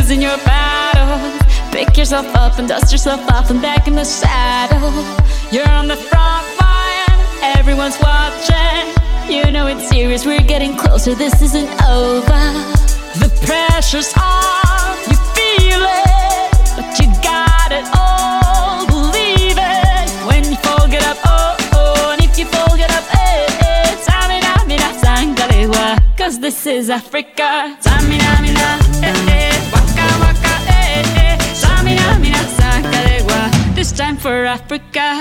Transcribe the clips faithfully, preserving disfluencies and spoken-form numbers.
losing your battle. Pick yourself up and dust yourself off and back in the saddle. You're on the front line, everyone's watching. You know it's serious, we're getting closer, this isn't over. The pressure's on, you feel it, but you got it all, believe it. When you fall, get up, oh, oh, and if you fall, get up, eh, eh. Tamina, mina, sangalewa, cause this is Africa. Tamina, mina, eh, eh, waka, waka, eh, eh. Tamina, mina, sangalewa, this time for Africa.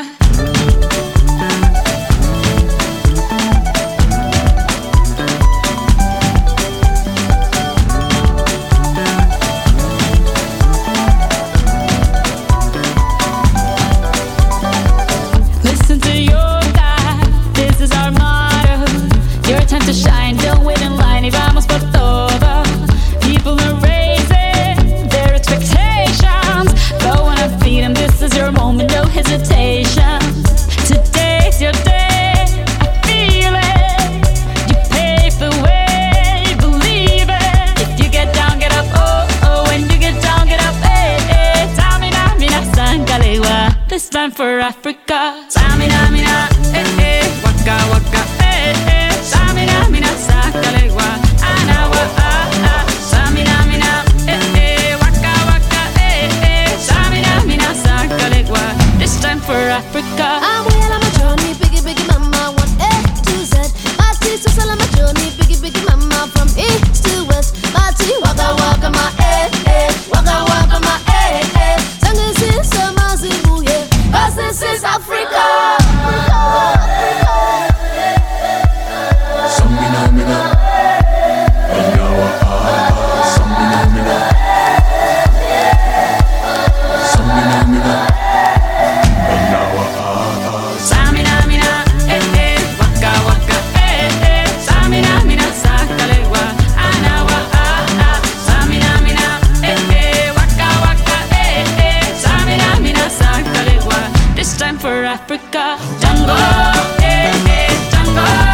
Time to shine, don't wait in line, y vamos por todo. People are raising their expectations. Go on and feed them, this is your moment, no hesitation. Today's your day, I feel it. You pave the way, believe it. If you get down, get up, oh, oh. When you get down, get up, eh, eh. Tamina, mina, sangalewa, this time for Africa. Tamina, mina, eh, eh. Waka, waka, eh, eh. Samina, mina, sangalewa, anawa, ah, ah. Samina, mina, eh, eh. Waka, waka, eh, eh. Samina, mina, sangalewa, this time for Africa. I'm well on my journey, biggie, biggie mama, one A to Z. My T, so sell on my journey, biggie, biggie mama, from east to west. My T, waka, waka, my eh, eh. Waka, waka, my eh, eh. Sangisi, samazibu, yeah. Cause this is Africa. Time for Africa. Tango, eh, eh, tango.